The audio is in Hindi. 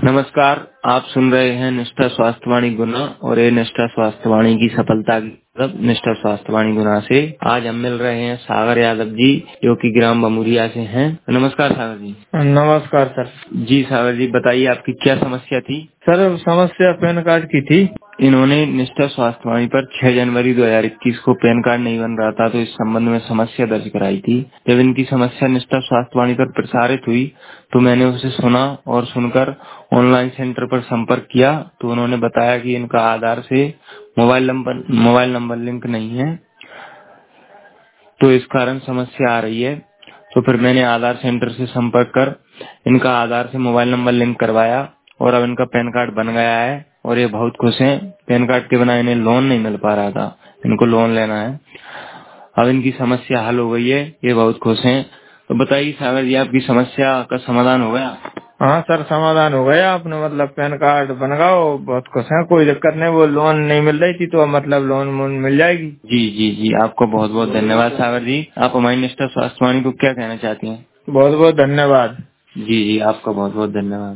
नमस्कार, आप सुन रहे हैं निष्ठा स्वास्थ्यवाणी गुना और ये निष्ठा स्वास्थ्यवाणी की सफलता की मतलब निष्ठा स्वास्थ्यवाणी गुना से आज हम मिल रहे हैं सागर यादव जी जो कि ग्राम बमुरिया से हैं। नमस्कार सागर जी। नमस्कार सर। जी सागर जी, बताइए आपकी क्या समस्या थी। सर समस्या पैन कार्ड की थी। इन्होंने निष्ठा स्वास्थ्यवाणी पर 6 जनवरी 2021 को पैन कार्ड नहीं बन रहा था तो इस संबंध में समस्या दर्ज कराई थी। जब इनकी समस्या निष्ठा स्वास्थ्यवाणी पर प्रसारित हुई तो मैंने उसे सुना और सुनकर ऑनलाइन सेंटर पर संपर्क किया तो उन्होंने बताया कि इनका आधार से मोबाइल नंबर लिंक नहीं है तो इस कारण समस्या आ रही है। तो फिर मैंने आधार सेंटर से संपर्क कर इनका आधार से मोबाइल नंबर लिंक करवाया और अब इनका पैन कार्ड बन गया है और ये बहुत खुश हैं। पैन कार्ड के बिना इन्हें लोन नहीं मिल पा रहा था, इनको लोन लेना है। अब इनकी समस्या हल हो गई है, ये बहुत खुश हैं। तो बताइए सागर जी, आपकी समस्या का समाधान हो गया। हाँ सर, समाधान हो गया। आपने मतलब पैन कार्ड बन गया, वो बहुत खुश है, कोई दिक्कत नहीं। वो लोन नहीं मिल रही थी तो मतलब लोन मिल जाएगी। जी जी जी, आपको बहुत बहुत धन्यवाद सागर जी। आप हमारी निष्ठा स्वास्थ्यवाणी को क्या कहना चाहती हैं। बहुत बहुत धन्यवाद। जी जी, आपका बहुत बहुत धन्यवाद।